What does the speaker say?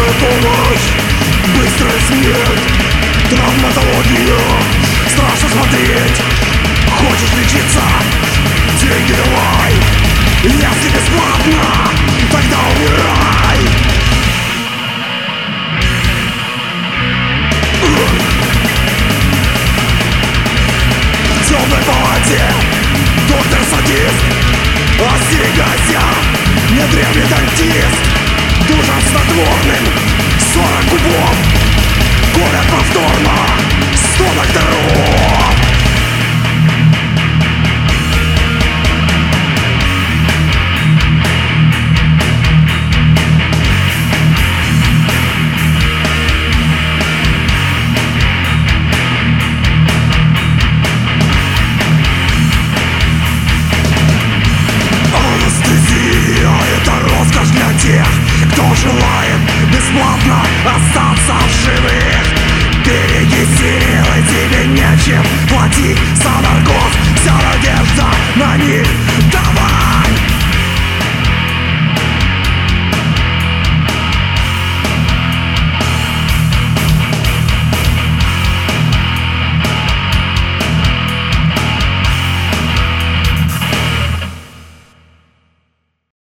Скорая помощь, быстрая смерть, травматология. Страшно смотреть, хочешь лечиться, деньги давай. Если бесплатно, тогда умирай. В темной палате доктор-садист, остерегайся, не древний дантист. Душат снотворным 40 кубов, колят повторно 100 докторов. Анестезия — это роскошь для тех, кто желает бесплатно остаться в живых. Береги силы, тебе нечем платить за наркоз. Вся надежда на них